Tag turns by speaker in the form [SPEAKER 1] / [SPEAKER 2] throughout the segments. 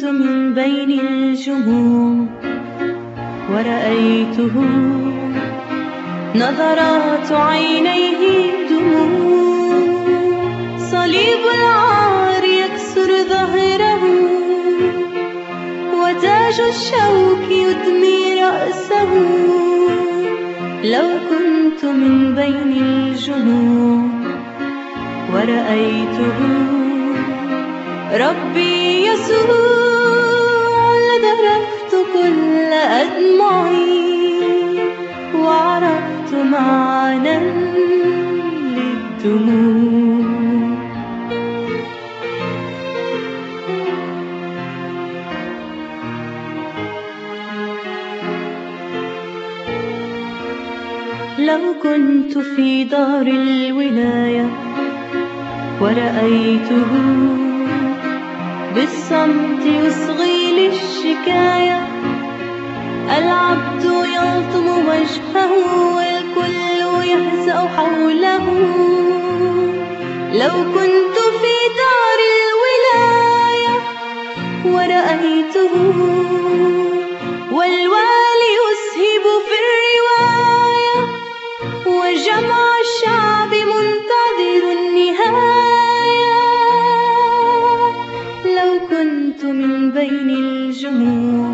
[SPEAKER 1] من بين الجموع ورأيته نظرات عينيه دموع، صليب العار يكسر ظهره وتاج الشوك يدمي رأسه. لو كنت من بين الجموع ورأيته ربي يسوع لذرفت كل أدمعي وعرفت معنى للدموع. لو كنت في دار الولاية ورأيته بالصمت يصغي للشكاية، العبد يلطم وجهه والكل يهزأ حوله. لو كنت في دار الولاية ورأيته والوالي يسهب في الرواية وجمع الشعب منتظر النهاية. لو كنت من بين الجموع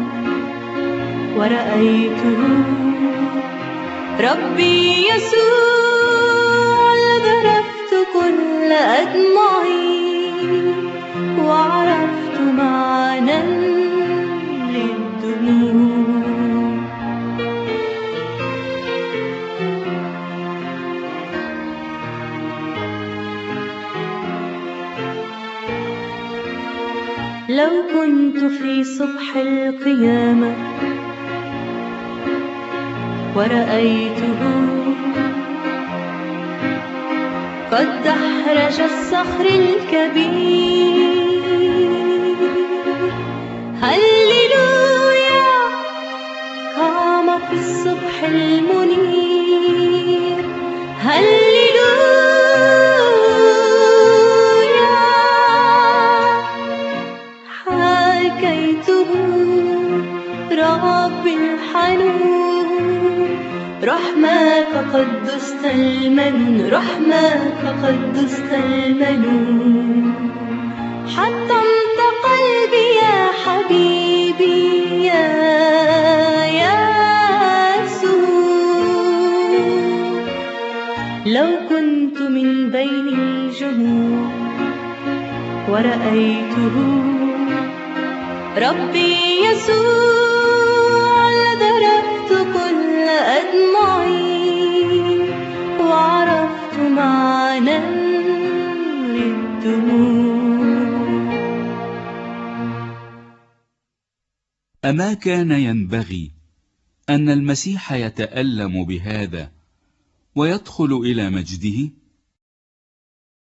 [SPEAKER 1] ورأيته ربي يسوع لذرفت كل أدمعي وعرفت معنى للدموع. لو كنت في صبح القيامة ورأيته قد دحرج الصخر الكبير، هللويا قام في الصبح المنير، هللويا حكيته رب الحنون، رحمك قد دست المنون، رحمك قد دست المنون. حطمت قلبي يا حبيبي يا يسوع. لو كنت من بين الجموع ورأيته ربي يسوع لذرفت كل أدمعي وعرفت معنى للدموع.
[SPEAKER 2] أما كان ينبغي أن المسيح يتألم بهذا ويدخل إلى مجده؟